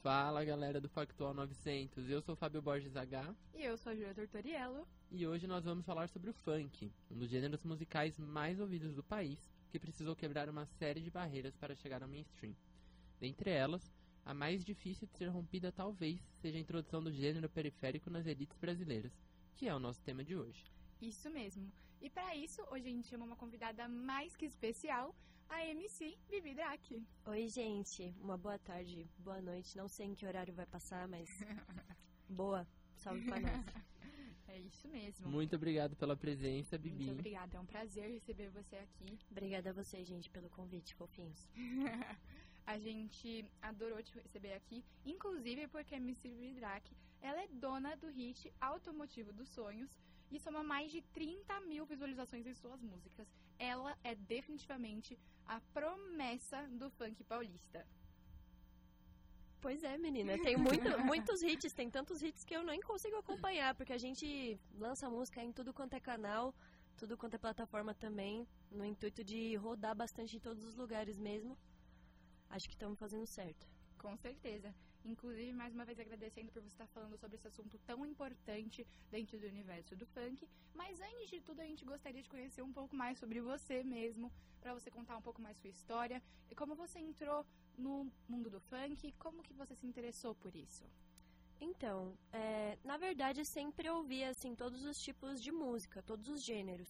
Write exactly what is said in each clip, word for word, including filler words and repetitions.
Fala, galera do Factual novecentos, eu sou o Fábio Borges H. E eu sou a Júlia Tortoriello. E hoje nós vamos falar sobre o funk, um dos gêneros musicais mais ouvidos do país, que precisou quebrar uma série de barreiras para chegar ao mainstream. Dentre elas, a mais difícil de ser rompida talvez seja a introdução do gênero periférico nas elites brasileiras, que é o nosso tema de hoje. Isso mesmo. E para isso, hoje a gente chama uma convidada mais que especial, a M C Bibi Drake. Oi, gente. Uma boa tarde, boa noite. Não sei em que horário vai passar, mas boa. Salve pra nós. É isso mesmo. Muito obrigado pela presença, Bibi. Muito obrigada. É um prazer receber você aqui. Obrigada a você, gente, pelo convite, fofinhos. A gente adorou te receber aqui, inclusive porque a M C Bibi Drake, ela é dona do hit Automotivo dos Sonhos e soma mais de trinta mil visualizações em suas músicas. Ela é definitivamente a promessa do funk paulista. Pois é, menina. Tem muito, muitos hits, tem tantos hits que eu nem consigo acompanhar, porque a gente lança música em tudo quanto é canal, tudo quanto é plataforma também, no intuito de rodar bastante em todos os lugares mesmo. Acho que estamos fazendo certo. Com certeza. Inclusive, mais uma vez agradecendo por você estar falando sobre esse assunto tão importante dentro do universo do funk. Mas antes de tudo, a gente gostaria de conhecer um pouco mais sobre você mesmo, para você contar um pouco mais sua história e como você entrou no mundo do funk, como que você se interessou por isso. Então, é, na verdade, sempre ouvia assim, todos os tipos de música, todos os gêneros.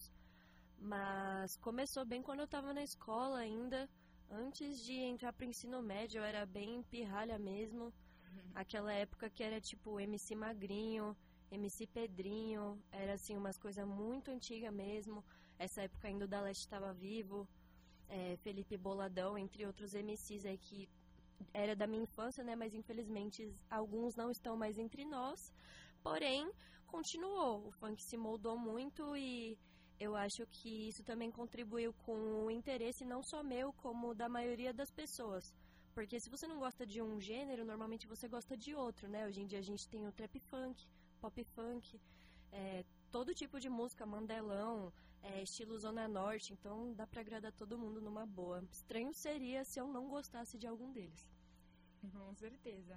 Mas começou bem quando eu estava na escola ainda. Antes de entrar pro ensino médio, eu era bem pirralha mesmo. Uhum. Aquela época que era tipo M C Magrinho, M C Pedrinho, era assim umas coisas muito antigas mesmo. Essa época ainda o Da Leste estava vivo, é, Felipe Boladão, entre outros M Cs aí que era da minha infância, né? Mas infelizmente alguns não estão mais entre nós. Porém, continuou. O funk se moldou muito e eu acho que isso também contribuiu com o interesse não só meu, como da maioria das pessoas. Porque se você não gosta de um gênero, normalmente você gosta de outro, né? Hoje em dia a gente tem o trap funk, pop funk, é, todo tipo de música, mandelão, é, estilo Zona Norte. Então dá pra agradar todo mundo numa boa. Estranho seria se eu não gostasse de algum deles. Com certeza.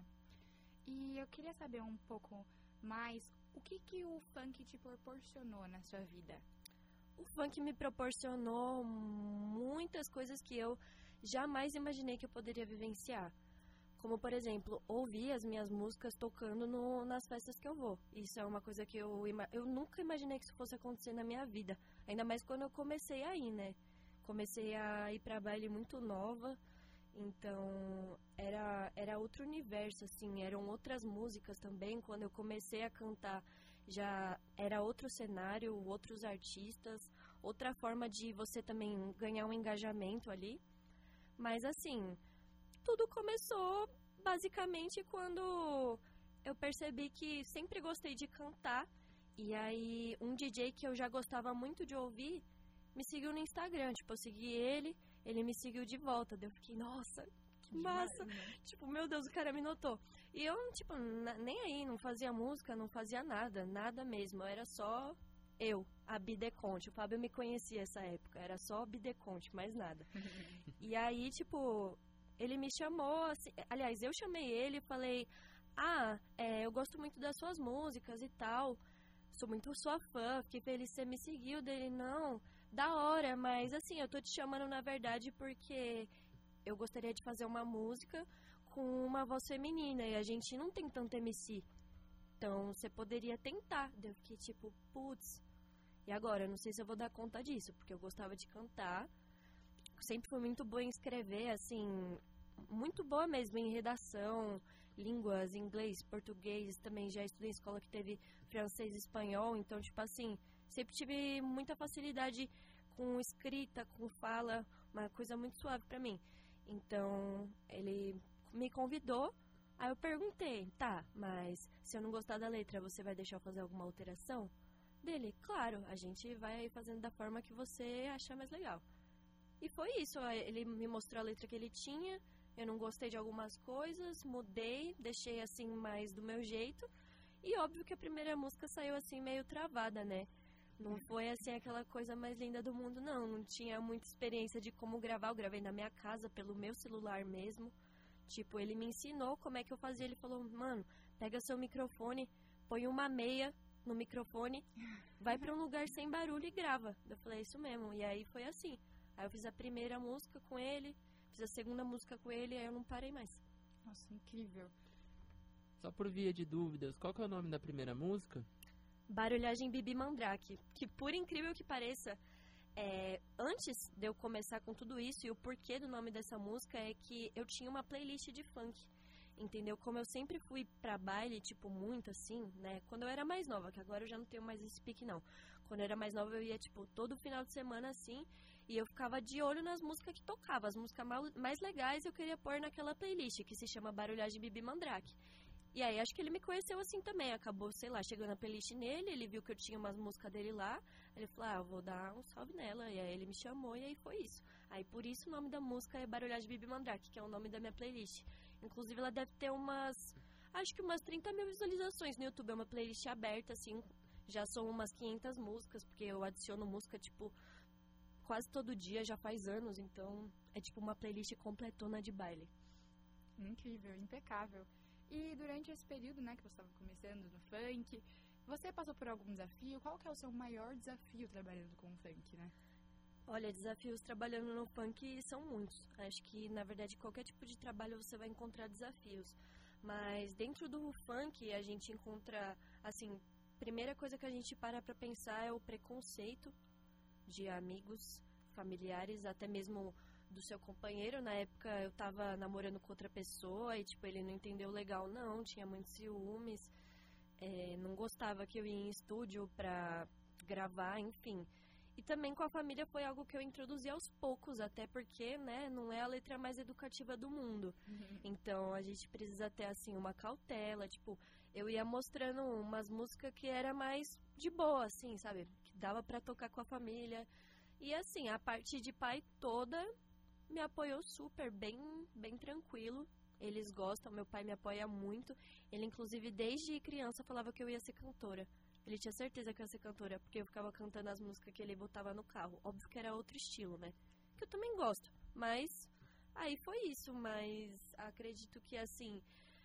E eu queria saber um pouco mais, o que, que o funk te proporcionou na sua vida? O funk me proporcionou muitas coisas que eu jamais imaginei que eu poderia vivenciar. Como, por exemplo, ouvir as minhas músicas tocando no, nas festas que eu vou. Isso é uma coisa que eu, eu nunca imaginei que isso fosse acontecer na minha vida. Ainda mais quando eu comecei a ir, né? Comecei a ir pra baile muito nova. Então, era, era outro universo, assim. Eram outras músicas também. Quando eu comecei a cantar, já era outro cenário, outros artistas, outra forma de você também ganhar um engajamento ali. Mas assim, tudo começou basicamente quando eu percebi que sempre gostei de cantar. E aí um D J que eu já gostava muito de ouvir me seguiu no Instagram. Tipo, eu segui ele, ele me seguiu de volta. Daí eu fiquei, nossa, que massa. Demais, né? Tipo, meu Deus, o cara me notou. E eu, tipo, na, nem aí, não fazia música, não fazia nada, nada mesmo. Eu era só eu, a Bideconte. O Fábio me conhecia essa época, era só Bideconte, mais nada. E aí, tipo, ele me chamou, assim, aliás, eu chamei ele e falei, ah, é, eu gosto muito das suas músicas e tal, sou muito sua fã, fiquei feliz que você me seguiu. Dele, não, da hora, mas assim, eu tô te chamando na verdade porque eu gostaria de fazer uma música com uma voz feminina e a gente não tem tanto M C. Então, você poderia tentar. Eu fiquei tipo, putz, e agora? Eu não sei se eu vou dar conta disso, porque eu gostava de cantar. Sempre fui muito boa em escrever, assim, muito boa mesmo em redação, línguas, inglês, português. Também já estudei em escola que teve francês e espanhol. Então, tipo assim, sempre tive muita facilidade com escrita, com fala, uma coisa muito suave pra mim. Então, ele me convidou, aí eu perguntei, tá, mas se eu não gostar da letra, você vai deixar eu fazer alguma alteração? Dele, claro, a gente vai fazendo da forma que você achar mais legal. E foi isso, ele me mostrou a letra que ele tinha, eu não gostei de algumas coisas, mudei, deixei assim mais do meu jeito, e óbvio que a primeira música saiu assim meio travada, né? Não foi assim aquela coisa mais linda do mundo, não. Não tinha muita experiência de como gravar. Eu gravei na minha casa, pelo meu celular mesmo. Tipo, ele me ensinou como é que eu fazia. Ele falou, mano, pega seu microfone, põe uma meia no microfone, vai pra um lugar sem barulho e grava. Eu falei, é isso mesmo. E aí foi assim. Aí eu fiz a primeira música com ele, fiz a segunda música com ele, aí eu não parei mais. Nossa, incrível. Só por via de dúvidas, qual que é o nome da primeira música? Barulhagem Bibi Mandrake. Que por incrível que pareça, é, antes de eu começar com tudo isso, e o porquê do nome dessa música é que eu tinha uma playlist de funk. Entendeu? Como eu sempre fui pra baile, tipo, muito assim, né? Quando eu era mais nova, que agora eu já não tenho mais esse pique, não. Quando eu era mais nova, eu ia, tipo, todo final de semana, assim, e eu ficava de olho nas músicas que tocava. As músicas mais legais eu queria pôr naquela playlist, que se chama Barulhagem Bibi Mandrake. E aí, acho que ele me conheceu assim também. Acabou, sei lá, chegando a playlist nele, ele viu que eu tinha umas músicas dele lá. Ele falou, ah, eu vou dar um salve nela. E aí ele me chamou e aí foi isso. Aí por isso o nome da música é Barulhagem Bibi Mandrake, que é o nome da minha playlist. Inclusive ela deve ter umas, acho que umas trinta mil visualizações no YouTube. É uma playlist aberta, assim, já são umas quinhentas músicas, porque eu adiciono música, tipo, quase todo dia, já faz anos. Então é tipo uma playlist completona de baile. Incrível, impecável. E durante esse período, né, que você estava começando no funk, você passou por algum desafio? Qual que é o seu maior desafio trabalhando com o funk, né? Olha, desafios trabalhando no funk são muitos. Acho que, na verdade, qualquer tipo de trabalho você vai encontrar desafios. Mas dentro do funk, a gente encontra, assim, primeira coisa que a gente para pra pensar é o preconceito de amigos, familiares, até mesmo do seu companheiro. Na época eu tava namorando com outra pessoa e, tipo, ele não entendeu legal, não, tinha muitos ciúmes, é, não gostava que eu ia em estúdio pra gravar, enfim. E também com a família foi algo que eu introduzi aos poucos, até porque, né, não é a letra mais educativa do mundo. Uhum. Então a gente precisa ter, assim, uma cautela, tipo, eu ia mostrando umas músicas que era mais de boa, assim, sabe? Que dava pra tocar com a família. E assim, a parte de pai toda me apoiou super, bem, bem tranquilo. Eles gostam, meu pai me apoia muito. Ele, inclusive, desde criança falava que eu ia ser cantora. Ele tinha certeza que eu ia ser cantora, porque eu ficava cantando as músicas que ele botava no carro. Óbvio que era outro estilo, né? Que eu também gosto. Mas aí foi isso. Mas acredito que, assim,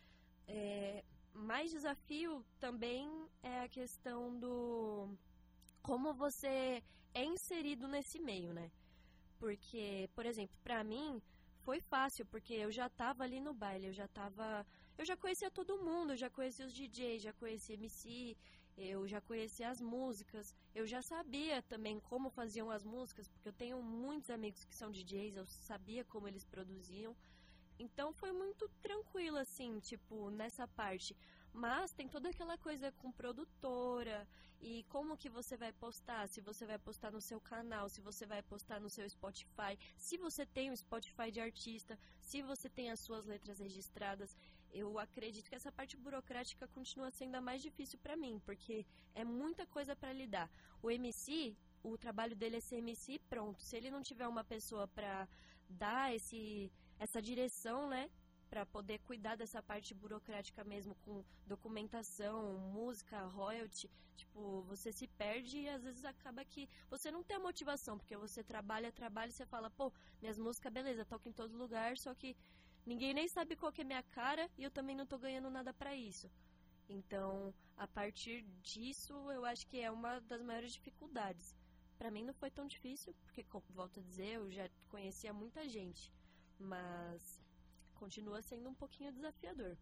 é, mais desafio também é a questão do como você é inserido nesse meio, né? Porque, por exemplo, pra mim foi fácil, porque eu já tava ali no baile, eu já tava... Eu já conhecia todo mundo, eu já conhecia os D Js, já conhecia M C, eu já conhecia as músicas, eu já sabia também como faziam as músicas, porque eu tenho muitos amigos que são D Js, eu sabia como eles produziam. Então foi muito tranquilo, assim, tipo, nessa parte. Mas tem toda aquela coisa com produtora e como que você vai postar, se você vai postar no seu canal, se você vai postar no seu Spotify, se você tem um Spotify de artista, se você tem as suas letras registradas. Eu acredito que essa parte burocrática continua sendo a mais difícil pra mim, porque é muita coisa pra lidar. O M C, o trabalho dele é ser M C, pronto. Se ele não tiver uma pessoa pra dar esse, essa direção, né, para poder cuidar dessa parte burocrática mesmo, com documentação, música, royalty, tipo, você se perde e às vezes acaba que você não tem a motivação, porque você trabalha, trabalha e você fala, pô, minhas músicas, beleza, toco em todo lugar, só que ninguém nem sabe qual que é minha cara e eu também não tô ganhando nada pra isso. Então, a partir disso, eu acho que é uma das maiores dificuldades. Pra mim não foi tão difícil, porque, como volto a dizer, eu já conhecia muita gente, mas continua sendo um pouquinho desafiador.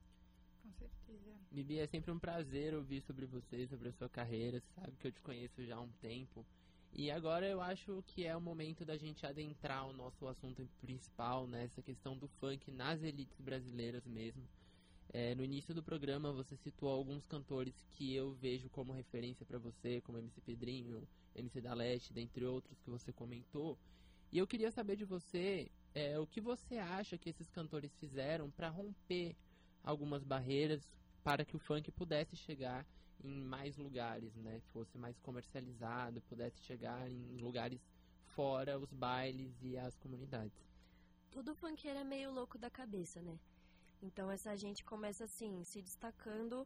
Com certeza. Bibi, é sempre um prazer ouvir sobre você, sobre a sua carreira. Você sabe que eu te conheço já há um tempo. E agora eu acho que é o momento da gente adentrar o nosso assunto principal, né? Essa questão do funk nas elites brasileiras mesmo. É, no início do programa você citou alguns cantores que eu vejo como referência para você, como M C Pedrinho, M C da Leste, dentre outros que você comentou. E eu queria saber de você é, o que você acha que esses cantores fizeram para romper algumas barreiras para que o funk pudesse chegar em mais lugares, né? Fosse mais comercializado, pudesse chegar em lugares fora os bailes e as comunidades. Todo funkeiro é meio louco da cabeça, né? Então essa gente começa assim, se destacando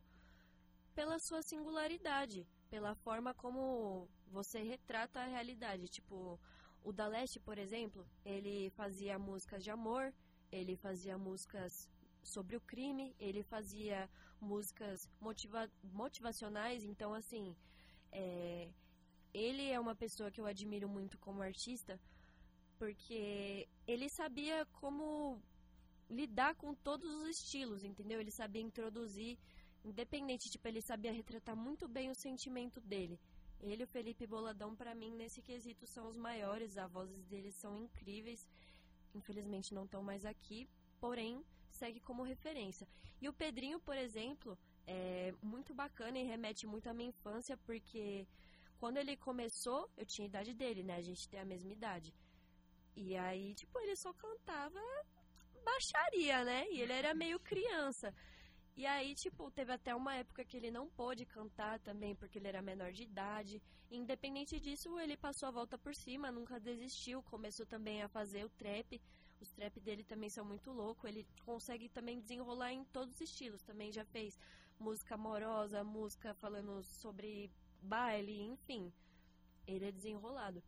pela sua singularidade, pela forma como você retrata a realidade. Tipo, o da Leste, por exemplo, ele fazia músicas de amor, ele fazia músicas sobre o crime, ele fazia músicas motiva- motivacionais, então assim, é, ele é uma pessoa que eu admiro muito como artista, porque ele sabia como lidar com todos os estilos, entendeu? Ele sabia introduzir, independente, tipo, ele sabia retratar muito bem o sentimento dele. Ele e o Felipe Boladão, pra mim, nesse quesito, são os maiores, as vozes deles são incríveis, infelizmente não estão mais aqui, porém, segue como referência. E o Pedrinho, por exemplo, é muito bacana e remete muito à minha infância, porque quando ele começou, eu tinha a idade dele, né? A gente tem a mesma idade. E aí, tipo, ele só cantava baixaria, né? E ele era meio criança. E aí, tipo, teve até uma época que ele não pôde cantar também, porque ele era menor de idade. Independente disso, ele passou a volta por cima, nunca desistiu. Começou também a fazer o trap. Os trap dele também são muito loucos. Ele consegue também desenrolar em todos os estilos. Também já fez música amorosa, música falando sobre baile, enfim. Ele é desenrolado.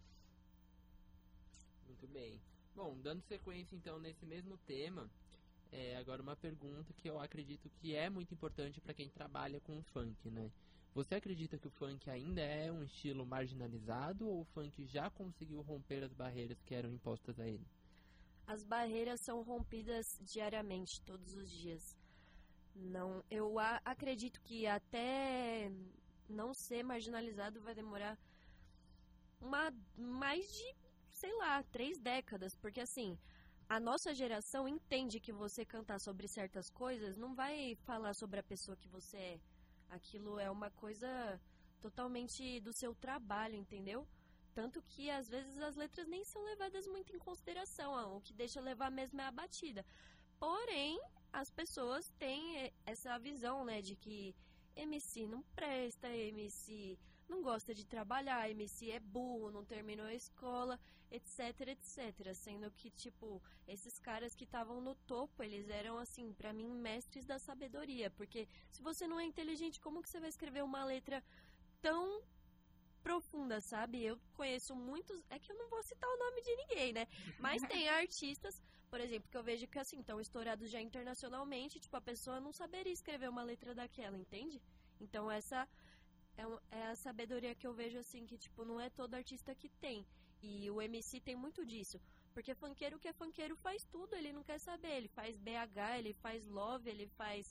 Muito bem. Bom, dando sequência então nesse mesmo tema, é, agora uma pergunta que eu acredito que é muito importante para quem trabalha com o funk, né? Você acredita que o funk ainda é um estilo marginalizado ou o funk já conseguiu romper as barreiras que eram impostas a ele? As barreiras são rompidas diariamente, todos os dias. Não, eu a, acredito que até não ser marginalizado vai demorar uma, mais de, sei lá, três décadas. Porque assim, a nossa geração entende que você cantar sobre certas coisas não vai falar sobre a pessoa que você é. Aquilo é uma coisa totalmente do seu trabalho, entendeu? Tanto que, às vezes, as letras nem são levadas muito em consideração. O que deixa levar mesmo é a batida. Porém, as pessoas têm essa visão, né, de que M C não presta, M C não gosta de trabalhar, M C é burro, não terminou a escola, etc, etcétera. Sendo que, tipo, esses caras que estavam no topo, eles eram, assim, pra mim, mestres da sabedoria. Porque se você não é inteligente, como que você vai escrever uma letra tão profunda, sabe? Eu conheço muitos, é que eu não vou citar o nome de ninguém, né? Mas tem artistas, por exemplo, que eu vejo que assim, estão estourados já internacionalmente, tipo, a pessoa não saberia escrever uma letra daquela, entende? Então essa é, um, é a sabedoria que eu vejo assim, que tipo, não é todo artista que tem. E o M C tem muito disso. Porque funkeiro que é funkeiro faz tudo, ele não quer saber, ele faz B H, ele faz love, ele faz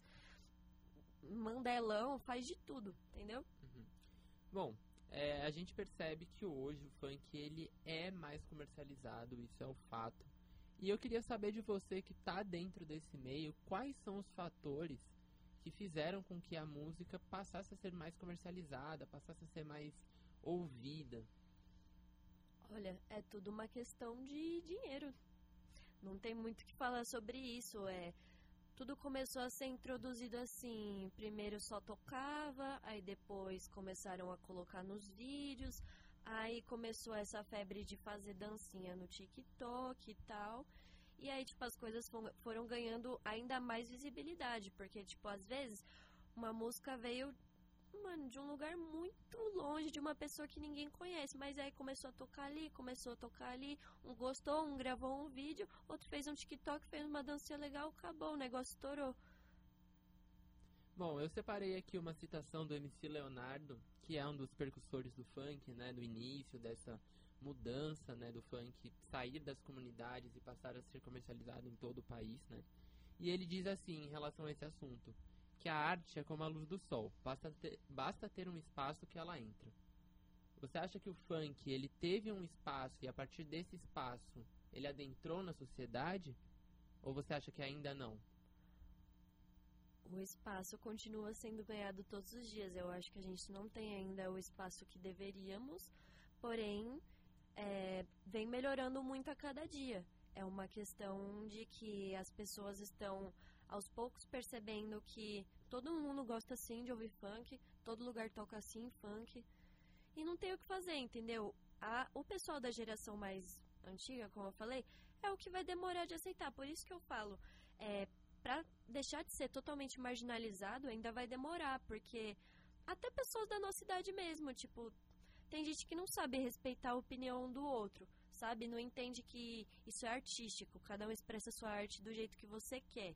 mandelão, faz de tudo, entendeu? Uhum. Bom, É, a gente percebe que hoje o funk ele é mais comercializado, isso é um fato. E eu queria saber de você que está dentro desse meio, quais são os fatores que fizeram com que a música passasse a ser mais comercializada, passasse a ser mais ouvida? Olha, é tudo uma questão de dinheiro. Não tem muito o que falar sobre isso, é... Tudo começou a ser introduzido assim, primeiro só tocava, aí depois começaram a colocar nos vídeos, aí começou essa febre de fazer dancinha no TikTok e tal, e aí, tipo, as coisas foram ganhando ainda mais visibilidade, porque, tipo, às vezes, uma música veio, mano, de um lugar muito longe, de uma pessoa que ninguém conhece, mas aí começou a tocar ali, começou a tocar ali, um gostou, um gravou um vídeo, outro fez um TikTok, fez uma dancinha legal, acabou, o negócio estourou. Bom, eu separei aqui uma citação do M C Leonardo, que é um dos percussores do funk, né, do início dessa mudança, né, do funk sair das comunidades e passar a ser comercializado em todo o país, né? E ele diz assim, em relação a esse assunto, que a arte é como a luz do sol, basta ter, basta ter um espaço que ela entra. Você acha que o funk, ele teve um espaço e a partir desse espaço ele adentrou na sociedade? Ou você acha que ainda não? O espaço continua sendo ganhado todos os dias. Eu acho que a gente não tem ainda o espaço que deveríamos, porém, é, vem melhorando muito a cada dia. É uma questão de que as pessoas estão aos poucos percebendo que todo mundo gosta sim de ouvir funk, todo lugar toca sim funk, e não tem o que fazer, entendeu? A, o pessoal da geração mais antiga, como eu falei, é o que vai demorar de aceitar, por isso que eu falo, é, pra deixar de ser totalmente marginalizado ainda vai demorar, porque até pessoas da nossa idade mesmo, tipo, tem gente que não sabe respeitar a opinião do outro, sabe? Não entende que isso é artístico, cada um expressa a sua arte do jeito que você quer.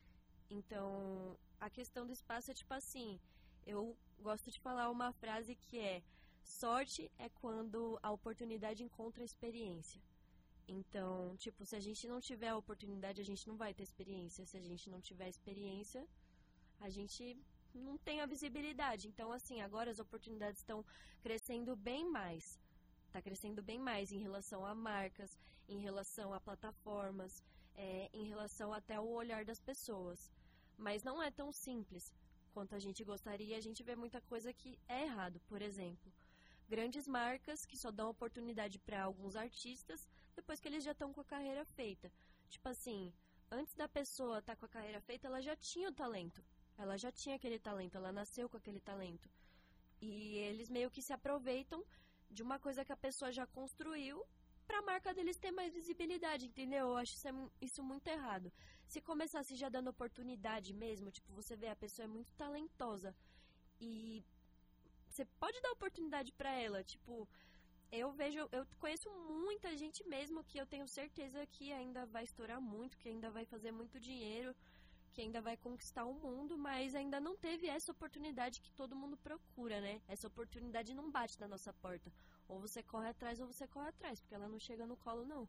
Então, a questão do espaço é tipo assim, eu gosto de falar uma frase que é: sorte é quando a oportunidade encontra a experiência. Então, tipo, se a gente não tiver a oportunidade, a gente não vai ter experiência. Se a gente não tiver experiência, a gente não tem a visibilidade. Então, assim, agora as oportunidades estão crescendo bem mais. Está crescendo bem mais em relação a marcas, em relação a plataformas, é, em relação até ao olhar das pessoas. Mas não é tão simples quanto a gente gostaria. A gente vê muita coisa que é errado. Por exemplo, grandes marcas que só dão oportunidade para alguns artistas depois que eles já estão com a carreira feita. Tipo assim, antes da pessoa estar tá com a carreira feita, ela já tinha o talento. Ela já tinha aquele talento, ela nasceu com aquele talento. E eles meio que se aproveitam de uma coisa que a pessoa já construiu para a marca deles ter mais visibilidade, entendeu? Eu acho isso, é, isso muito errado. Se começasse já dando oportunidade mesmo, tipo, você vê, a pessoa é muito talentosa e você pode dar oportunidade para ela, tipo, eu vejo, eu conheço muita gente mesmo que eu tenho certeza que ainda vai estourar muito, que ainda vai fazer muito dinheiro, que ainda vai conquistar o mundo, mas ainda não teve essa oportunidade que todo mundo procura, né? Essa oportunidade não bate na nossa porta. Ou você corre atrás ou você corre atrás, porque ela não chega no colo, não.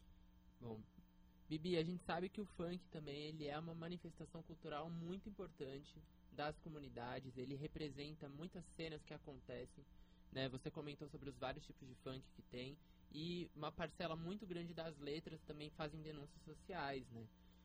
Bom, Bibi, a gente sabe que o funk também ele é uma manifestação cultural muito importante das comunidades, ele representa muitas cenas que acontecem, né? Você comentou sobre os vários tipos de funk que tem, e uma parcela muito grande das letras também fazem denúncias sociais, né?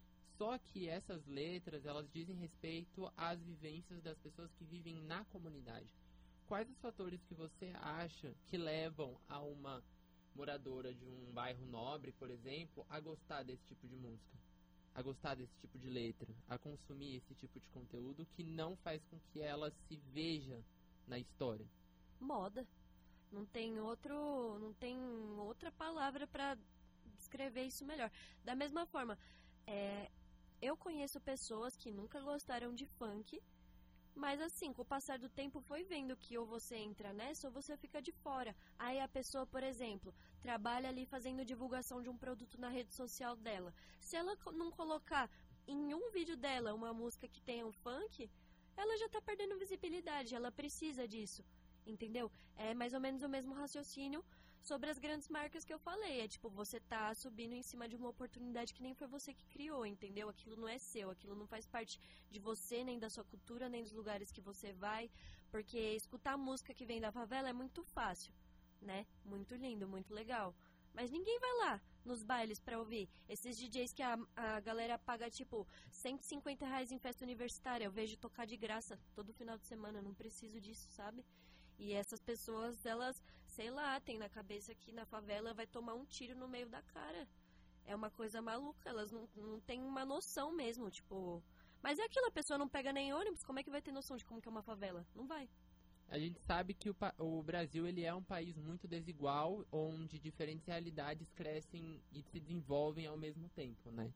Só que essas letras, elas dizem respeito às vivências das pessoas que vivem na comunidade. Quais os fatores que você acha que levam a uma moradora de um bairro nobre, por exemplo, a gostar desse tipo de música? A gostar desse tipo de letra? A consumir esse tipo de conteúdo que não faz com que ela se veja na história? Moda. Não tem outro, não tem outra palavra para descrever isso melhor. Da mesma forma, é, eu conheço pessoas que nunca gostaram de funk, mas assim, com o passar do tempo foi vendo que ou você entra nessa ou você fica de fora. Aí a pessoa, por exemplo, trabalha ali fazendo divulgação de um produto na rede social dela. Se ela não colocar em um vídeo dela uma música que tenha um funk, ela já tá perdendo visibilidade, ela precisa disso, entendeu? É mais ou menos o mesmo raciocínio sobre as grandes marcas que eu falei. É tipo, você tá subindo em cima de uma oportunidade que nem foi você que criou, entendeu? Aquilo não é seu, aquilo não faz parte de você, nem da sua cultura, nem dos lugares que você vai. Porque escutar música que vem da favela é muito fácil, né? Muito lindo, muito legal. Mas ninguém vai lá nos bailes pra ouvir. Esses D Js que a, a galera paga, tipo, cento e cinquenta reais em festa universitária. Eu vejo tocar de graça todo final de semana. Eu não preciso disso, sabe? E essas pessoas, elas, sei lá, tem na cabeça que na favela vai tomar um tiro no meio da cara. É uma coisa maluca, elas não, não têm uma noção mesmo, tipo... Mas é aquilo, a pessoa não pega nem ônibus, como é que vai ter noção de como que é uma favela? Não vai. A gente sabe que o, pa- o Brasil ele é um país muito desigual, onde diferentes realidades crescem e se desenvolvem ao mesmo tempo, né?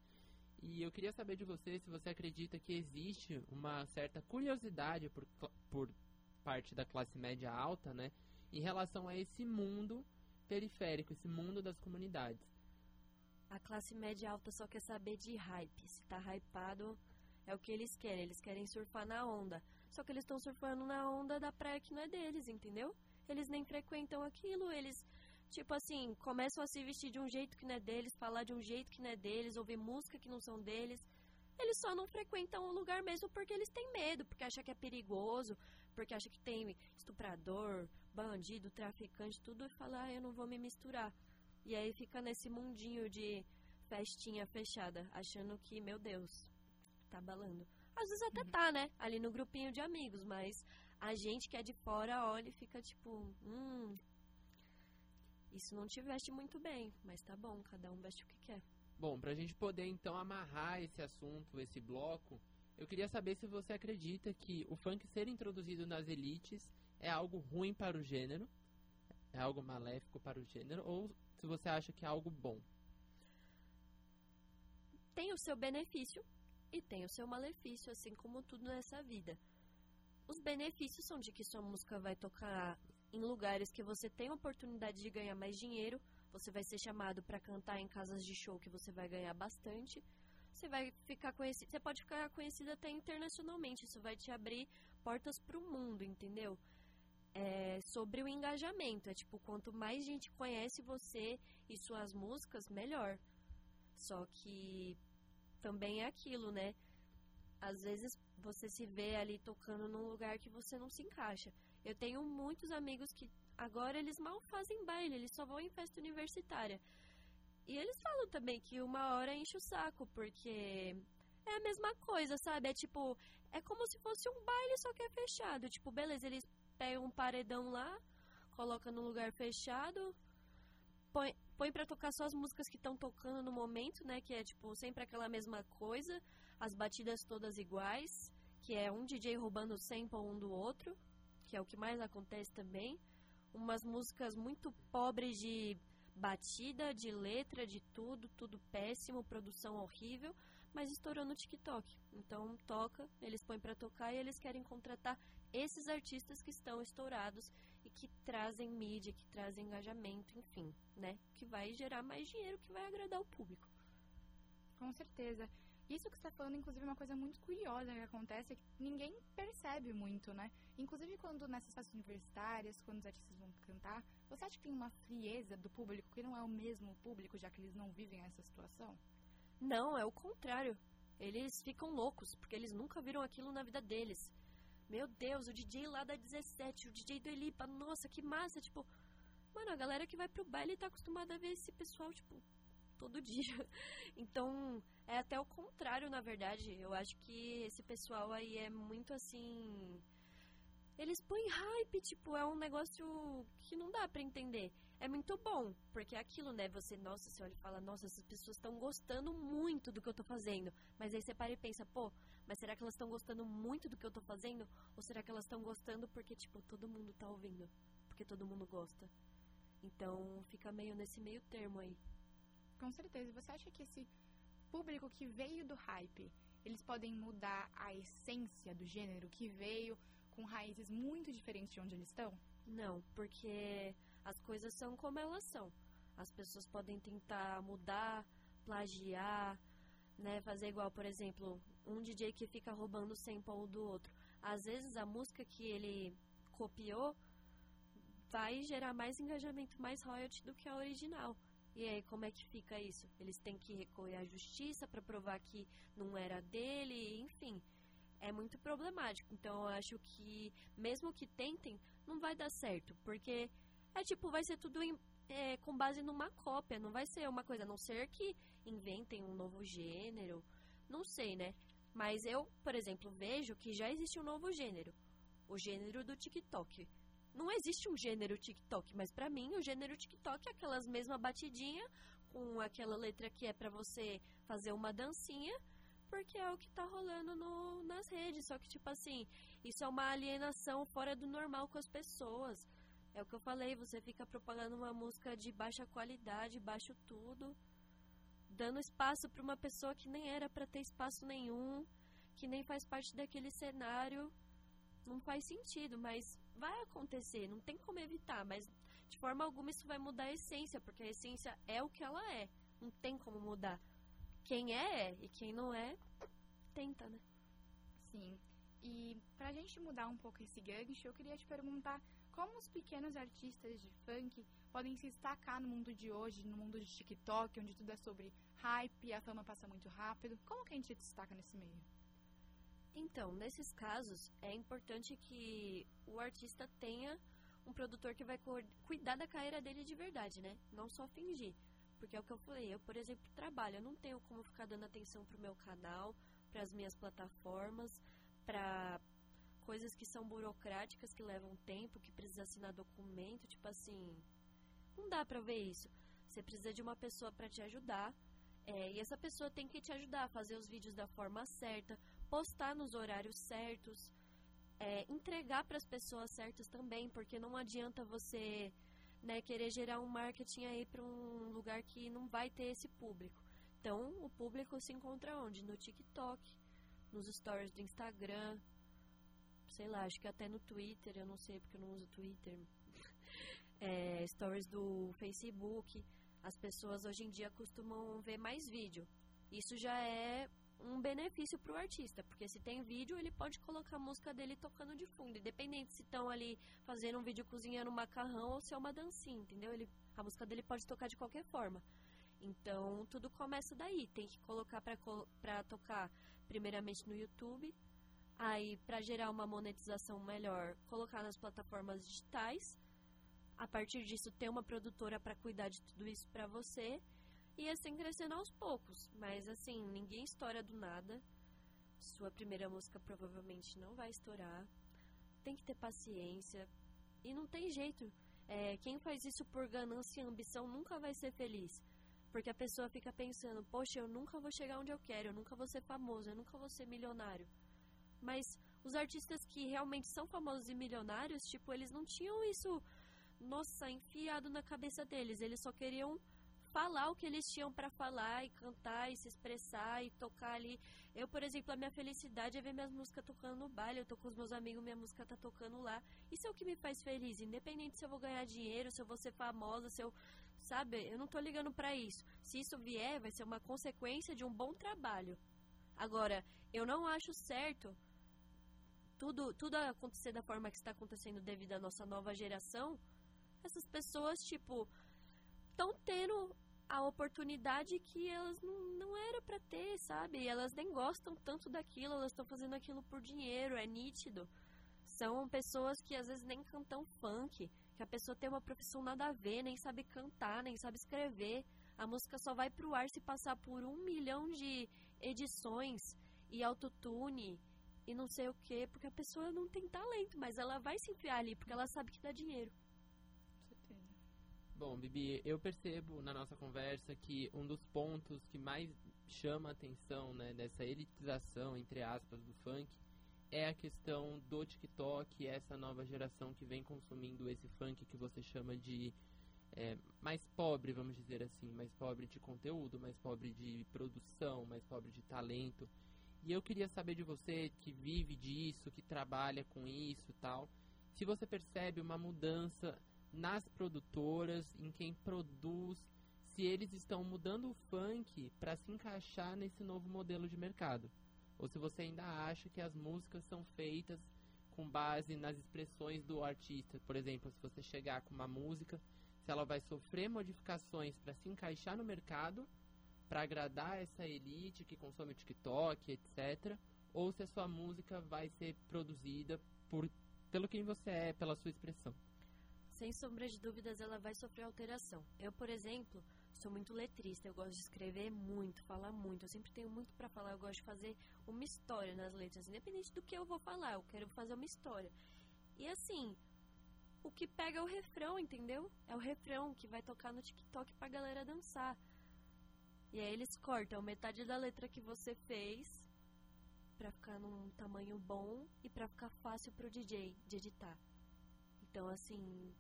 E eu queria saber de você se você acredita que existe uma certa curiosidade por... por parte da classe média alta, né, em relação a esse mundo periférico, esse mundo das comunidades. A classe média alta só quer saber de hype. Se tá hypado, é o que eles querem. Eles querem surfar na onda. Só que eles estão surfando na onda da praia que não é deles, entendeu? Eles nem frequentam aquilo, eles, tipo assim, começam a se vestir de um jeito que não é deles, falar de um jeito que não é deles, ouvir música que não são deles. Eles só não frequentam o lugar mesmo porque eles têm medo, porque acham que é perigoso, porque acham que tem estuprador, bandido, traficante, tudo, e fala, ah, eu não vou me misturar. E aí fica nesse mundinho de festinha fechada, achando que, meu Deus, tá balando. Às vezes até uhum. tá, né? Ali no grupinho de amigos, mas a gente que é de fora olha e fica tipo, hum, isso não te veste muito bem, mas tá bom, cada um veste o que quer. Bom, pra gente poder então amarrar esse assunto, esse bloco, eu queria saber se você acredita que o funk ser introduzido nas elites é algo ruim para o gênero, é algo maléfico para o gênero, ou se você acha que é algo bom. Tem o seu benefício e tem o seu malefício, assim como tudo nessa vida. Os benefícios são de que sua música vai tocar em lugares que você tem oportunidade de ganhar mais dinheiro. Você vai ser chamado para cantar em casas de show que você vai ganhar bastante. Você vai ficar conhecido, você pode ficar conhecido até internacionalmente. Isso vai te abrir portas para o mundo, entendeu? É sobre o engajamento. É tipo, quanto mais gente conhece você e suas músicas, melhor. Só que também é aquilo, né? Às vezes você se vê ali tocando num lugar que você não se encaixa. Eu tenho muitos amigos que agora eles mal fazem baile, eles só vão em festa universitária. E eles falam também que uma hora enche o saco, porque é a mesma coisa, sabe? É tipo, é como se fosse um baile, só que é fechado. Tipo, beleza, eles pegam um paredão lá, colocam num lugar fechado, põe, põe pra tocar só as músicas que estão tocando no momento, né? Que é, tipo, sempre aquela mesma coisa, as batidas todas iguais, que é um D J roubando o sample um do outro, que é o que mais acontece também. Umas músicas muito pobres de batida, de letra, de tudo, tudo péssimo, produção horrível, mas estourou no TikTok. Então toca, eles põem pra tocar e eles querem contratar esses artistas que estão estourados e que trazem mídia, que trazem engajamento, enfim, né? Que vai gerar mais dinheiro, que vai agradar o público. Com certeza. Isso que você está falando, inclusive, é uma coisa muito curiosa que acontece, é que ninguém percebe muito, né? Inclusive, quando nessas festas universitárias, quando os artistas vão cantar, você acha que tem uma frieza do público, que não é o mesmo público, já que eles não vivem essa situação? Não, é o contrário. Eles ficam loucos, porque eles nunca viram aquilo na vida deles. Meu Deus, o D J lá da dezessete, o D J do Elipa, nossa, que massa, tipo... Mano, a galera que vai pro baile tá acostumada a ver esse pessoal, tipo... todo dia. Então, é até o contrário, na verdade. Eu acho que esse pessoal aí é muito assim... Eles põem hype, tipo, é um negócio que não dá pra entender. É muito bom, porque é aquilo, né? Você, nossa, você olha e fala, nossa, essas pessoas estão gostando muito do que eu tô fazendo. Mas aí você para e pensa, pô, mas será que elas estão gostando muito do que eu tô fazendo? Ou será que elas estão gostando porque, tipo, todo mundo tá ouvindo? Porque todo mundo gosta. Então, fica meio nesse meio termo aí. Com certeza. Você acha que esse público que veio do hype, eles podem mudar a essência do gênero, que veio com raízes muito diferentes de onde eles estão? Não, porque as coisas são como elas são. As pessoas podem tentar mudar, plagiar, né, fazer igual, por exemplo, um D J que fica roubando o sample do outro. Às vezes a música que ele copiou vai gerar mais engajamento, mais royalty do que a original. E aí, como é que fica isso? Eles têm que recorrer à justiça para provar que não era dele, enfim. É muito problemático. Então, eu acho que, mesmo que tentem, não vai dar certo. Porque, é tipo, vai ser tudo em, é, com base numa cópia. Não vai ser uma coisa, a não ser que inventem um novo gênero. Não sei, né? Mas eu, por exemplo, vejo que já existe um novo gênero. O gênero do TikTok. Não existe um gênero TikTok, mas pra mim o gênero TikTok é aquelas mesma batidinha com aquela letra que é pra você fazer uma dancinha, porque é o que tá rolando no, nas redes. Só que, tipo assim, isso é uma alienação fora do normal com as pessoas. É o que eu falei, você fica propagando uma música de baixa qualidade, baixo tudo, dando espaço pra uma pessoa que nem era pra ter espaço nenhum, que nem faz parte daquele cenário. Não faz sentido, mas vai acontecer, não tem como evitar, mas de forma alguma isso vai mudar a essência, porque a essência é o que ela é, não tem como mudar. Quem é, é, e quem não é, tenta, né? Sim, e pra gente mudar um pouco esse gancho, eu queria te perguntar como os pequenos artistas de funk podem se destacar no mundo de hoje, no mundo de TikTok, onde tudo é sobre hype e a fama passa muito rápido. Como que a gente se destaca nesse meio? Então, nesses casos, é importante que o artista tenha um produtor que vai cuidar da carreira dele de verdade, né? Não só fingir. Porque é o que eu falei, eu, por exemplo, trabalho, eu não tenho como ficar dando atenção pro meu canal, pras minhas plataformas, pra coisas que são burocráticas, que levam tempo, que precisa assinar documento, tipo assim, não dá pra ver isso. Você precisa de uma pessoa pra te ajudar, é, e essa pessoa tem que te ajudar a fazer os vídeos da forma certa, postar nos horários certos, é, entregar para as pessoas certas também, porque não adianta você, né, querer gerar um marketing aí para um lugar que não vai ter esse público. Então, o público se encontra onde? No TikTok, nos stories do Instagram, sei lá, acho que até no Twitter, eu não sei porque eu não uso Twitter, é, stories do Facebook, as pessoas hoje em dia costumam ver mais vídeo. Isso já é um benefício pro artista, porque se tem vídeo, ele pode colocar a música dele tocando de fundo, independente se estão ali fazendo um vídeo cozinhando um macarrão ou se é uma dancinha, entendeu? Ele, a música dele pode tocar de qualquer forma. Então, tudo começa daí. Tem que colocar pra, pra tocar primeiramente no YouTube, aí pra gerar uma monetização melhor, colocar nas plataformas digitais. A partir disso, ter uma produtora pra cuidar de tudo isso pra você. E assim crescendo aos poucos. Mas assim, ninguém estoura do nada. Sua primeira música provavelmente não vai estourar. Tem que ter paciência. E não tem jeito. É, quem faz isso por ganância e ambição nunca vai ser feliz. Porque a pessoa fica pensando, poxa, eu nunca vou chegar onde eu quero, eu nunca vou ser famoso, eu nunca vou ser milionário. Mas os artistas que realmente são famosos e milionários, tipo, eles não tinham isso, nossa, enfiado na cabeça deles. Eles só queriam falar o que eles tinham pra falar e cantar e se expressar e tocar ali. Eu, por exemplo, a minha felicidade é ver minhas músicas tocando no baile. Eu tô com os meus amigos, minha música tá tocando lá. Isso é o que me faz feliz, independente se eu vou ganhar dinheiro, se eu vou ser famosa, se eu... Sabe, eu não tô ligando pra isso. Se isso vier, vai ser uma consequência de um bom trabalho. Agora, eu não acho certo tudo, tudo acontecer da forma que está acontecendo devido à nossa nova geração. Essas pessoas, tipo, estão tendo a oportunidade que elas não, não era pra ter, sabe? Elas nem gostam tanto daquilo, elas estão fazendo aquilo por dinheiro, é nítido. São pessoas que às vezes nem cantam funk, que a pessoa tem uma profissão nada a ver, nem sabe cantar, nem sabe escrever. A música só vai pro ar se passar por um milhão de edições e autotune e não sei o que, porque a pessoa não tem talento, mas ela vai se enfiar ali porque ela sabe que dá dinheiro. Com certeza. Bom, Bibi, eu percebo na nossa conversa que um dos pontos que mais chama a atenção, né, dessa elitização, entre aspas, do funk, é a questão do TikTok, essa nova geração que vem consumindo esse funk que você chama de é, mais pobre, vamos dizer assim, mais pobre de conteúdo, mais pobre de produção, mais pobre de talento. E eu queria saber de você, que vive disso, que trabalha com isso e tal, se você percebe uma mudança nas produtoras, em quem produz, se eles estão mudando o funk para se encaixar nesse novo modelo de mercado. Ou se você ainda acha que as músicas são feitas com base nas expressões do artista. Por exemplo, se você chegar com uma música, se ela vai sofrer modificações para se encaixar no mercado, para agradar essa elite que consome o TikTok, etcétera. Ou se a sua música vai ser produzida por, pelo quem você é, pela sua expressão. Sem sombra de dúvidas, ela vai sofrer alteração. Eu, por exemplo, sou muito letrista, eu gosto de escrever muito, falar muito, eu sempre tenho muito pra falar, eu gosto de fazer uma história nas letras, independente do que eu vou falar, eu quero fazer uma história. E assim, o que pega é o refrão, entendeu? É o refrão que vai tocar no TikTok pra galera dançar. E aí eles cortam metade da letra que você fez pra ficar num tamanho bom e pra ficar fácil pro D J de editar. Então, assim,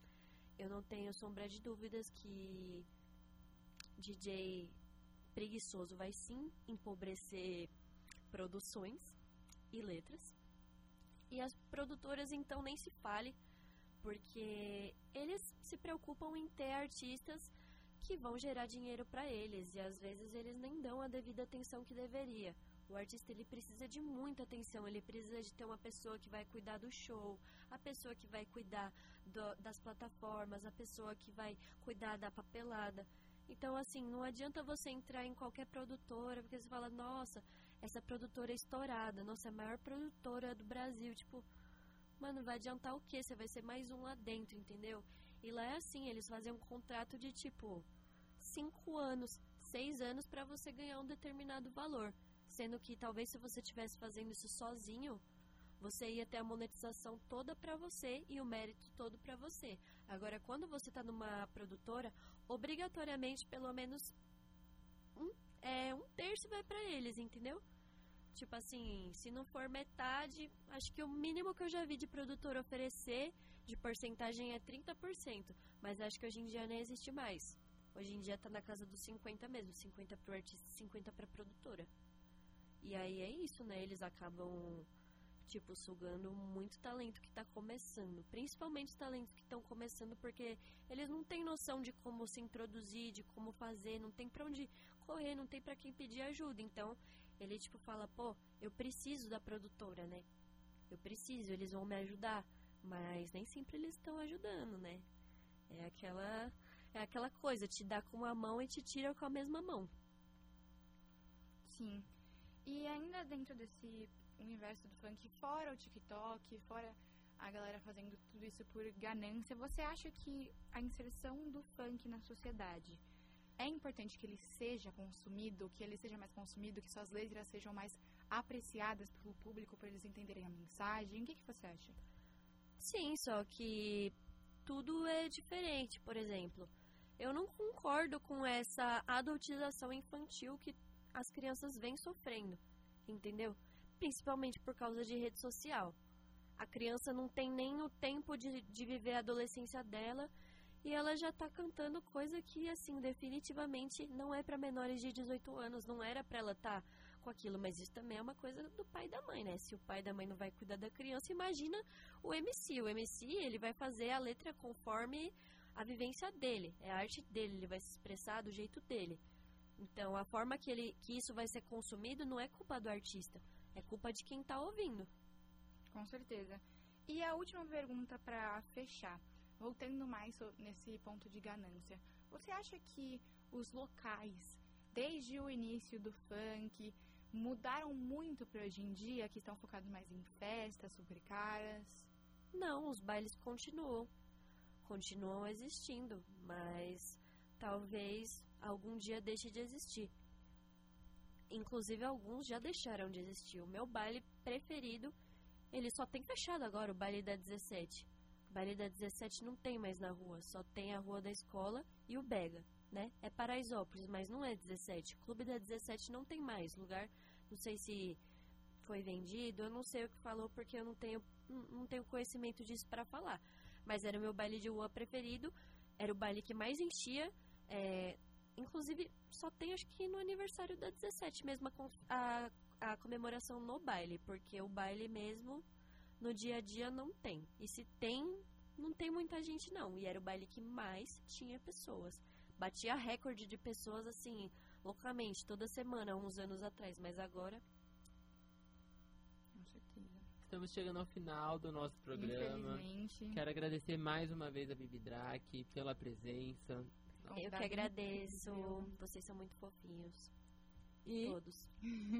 eu não tenho sombra de dúvidas que D J preguiçoso vai sim empobrecer produções e letras. E as produtoras, então, nem se fale, porque eles se preocupam em ter artistas que vão gerar dinheiro para eles, e às vezes eles nem dão a devida atenção que deveria. O artista, ele precisa de muita atenção, ele precisa de ter uma pessoa que vai cuidar do show, a pessoa que vai cuidar do, das plataformas, a pessoa que vai cuidar da papelada. Então, assim, não adianta você entrar em qualquer produtora, porque você fala, nossa, essa produtora é estourada, nossa, é a maior produtora do Brasil. Tipo, mano, vai adiantar o quê? Você vai ser mais um lá dentro, entendeu? E lá é assim, eles fazem um contrato de, tipo, cinco anos, seis anos pra você ganhar um determinado valor. Sendo que talvez se você estivesse fazendo isso sozinho, você ia ter a monetização toda pra você e o mérito todo pra você. Agora, quando você tá numa produtora, obrigatoriamente, pelo menos um, é, um terço vai pra eles, entendeu? Tipo assim, se não for metade, acho que o mínimo que eu já vi de produtora oferecer de porcentagem é trinta por cento. Mas acho que hoje em dia não existe mais. Hoje em dia tá na casa dos cinquenta por cento mesmo, cinquenta por cento pro artista e cinquenta por cento pra produtora. E aí é isso, né? Eles acabam, tipo, sugando muito talento que tá começando. Principalmente os talentos que estão começando, porque eles não têm noção de como se introduzir, de como fazer, não tem pra onde correr, não tem pra quem pedir ajuda. Então, ele, tipo, fala, pô, eu preciso da produtora, né? Eu preciso, eles vão me ajudar. Mas nem sempre eles estão ajudando, né? É aquela, é aquela coisa, te dá com uma mão e te tira com a mesma mão. Sim. E ainda dentro desse universo do funk, fora o TikTok, fora a galera fazendo tudo isso por ganância, você acha que a inserção do funk na sociedade é importante que ele seja consumido, que ele seja mais consumido, que suas letras sejam mais apreciadas pelo público para eles entenderem a mensagem? O que, que você acha? Sim, só que tudo é diferente. Por exemplo, eu não concordo com essa adultização infantil que as crianças vêm sofrendo, entendeu? Principalmente por causa de rede social. A criança não tem nem o tempo de, de viver a adolescência dela e ela já tá cantando coisa que, assim, definitivamente não é para menores de dezoito anos, não era para ela estar tá com aquilo, mas isso também é uma coisa do pai e da mãe, né? Se o pai e da mãe não vai cuidar da criança, imagina o M C. O M C, ele vai fazer a letra conforme a vivência dele, é a arte dele, ele vai se expressar do jeito dele. Então, a forma que, ele, que isso vai ser consumido não é culpa do artista, é culpa de quem tá ouvindo. Com certeza. E a última pergunta para fechar, voltando mais nesse ponto de ganância. Você acha que os locais, desde o início do funk, mudaram muito para hoje em dia, que estão focados mais em festas, super caras? Não, os bailes continuam. Continuam existindo, mas talvez algum dia deixe de existir. Inclusive, alguns já deixaram de existir. O meu baile preferido, ele só tem fechado agora, o baile da dezessete. O baile da dezessete não tem mais na rua, só tem a rua da escola e o Bega, né? É Paraisópolis, mas não é dezessete. O Clube da dezessete não tem mais lugar. Não sei se foi vendido, eu não sei o que falou, porque eu não tenho, não tenho conhecimento disso para falar. Mas era o meu baile de rua preferido, era o baile que mais enchia. É, inclusive, só tem, acho que no aniversário da dezessete mesmo, a, a, a comemoração no baile, porque o baile mesmo, no dia a dia, não tem. E se tem, não tem muita gente, não. E era o baile que mais tinha pessoas. Batia recorde de pessoas, assim, loucamente, toda semana, uns anos atrás. Mas agora... Com certeza. Estamos chegando ao final do nosso programa. Infelizmente. Quero agradecer mais uma vez a Bibi Drake pela presença. Eu que agradeço. Vocês são muito fofinhos. E todos.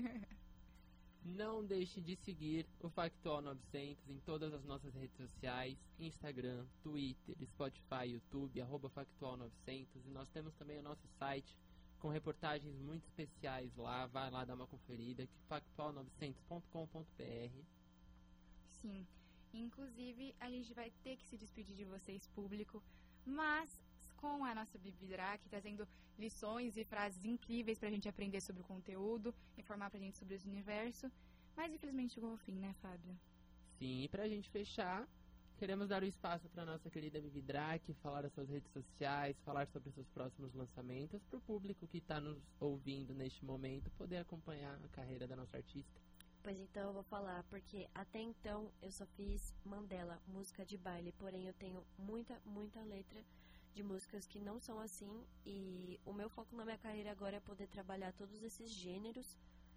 Não deixe de seguir o Factual novecentos em todas as nossas redes sociais, Instagram, Twitter, Spotify, YouTube, arroba Factual novecentos. E nós temos também o nosso site com reportagens muito especiais lá. Vai lá dar uma conferida, que factual novecentos ponto com ponto b r. Sim, inclusive a gente vai ter que se despedir de vocês, público, mas com a nossa Bibi Drake, trazendo lições e frases incríveis pra gente aprender sobre o conteúdo, informar pra gente sobre o universo. Mas infelizmente chegou ao fim, né, Fábio? Sim, e pra gente fechar, queremos dar o espaço pra nossa querida Bibi Drake, falar as suas redes sociais, falar sobre os seus próximos lançamentos, pro público que tá nos ouvindo neste momento poder acompanhar a carreira da nossa artista. Pois então eu vou falar, porque até então eu só fiz Mandela, música de baile, porém eu tenho muita, muita letra de músicas que não são assim, e o meu foco na minha carreira agora é poder trabalhar todos esses gêneros,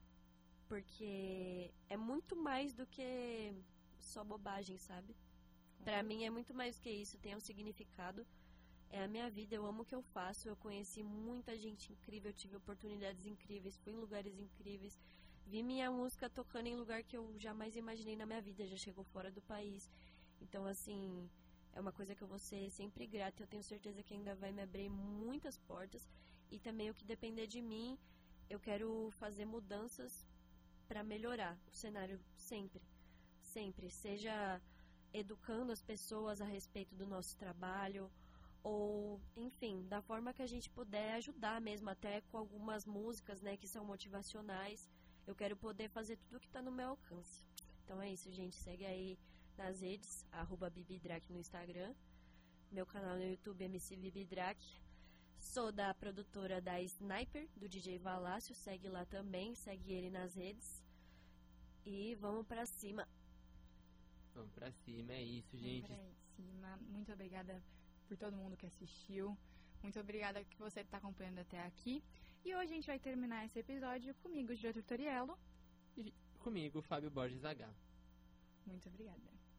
porque é muito mais do que só bobagem, sabe? Pra mim é muito mais do que isso, tem um significado, é a minha vida, eu amo o que eu faço, eu conheci muita gente incrível, eu tive oportunidades incríveis, fui em lugares incríveis, vi minha música tocando em lugar que eu jamais imaginei na minha vida, já chegou fora do país, então assim... É uma coisa que eu vou ser sempre grata. Eu tenho certeza que ainda vai me abrir muitas portas. E também o que depender de mim, eu quero fazer mudanças para melhorar o cenário sempre. Sempre. Seja educando as pessoas a respeito do nosso trabalho. Ou, enfim, da forma que a gente puder ajudar mesmo. Até com algumas músicas, né, que são motivacionais. Eu quero poder fazer tudo que está no meu alcance. Então é isso, gente. Segue aí nas redes, arroba Bibi Drake no Instagram, meu canal no YouTube, M C Bibi Drake. Sou da produtora da Sniper, do D J Valácio, segue lá também, segue ele nas redes. E vamos pra cima. Vamos pra cima, é isso, Vamos gente. pra cima. Muito obrigada por todo mundo que assistiu. Muito obrigada que você está acompanhando até aqui. E hoje a gente vai terminar esse episódio comigo, Julia Tortoriello. Comigo, Fábio Borges H. Muito obrigada.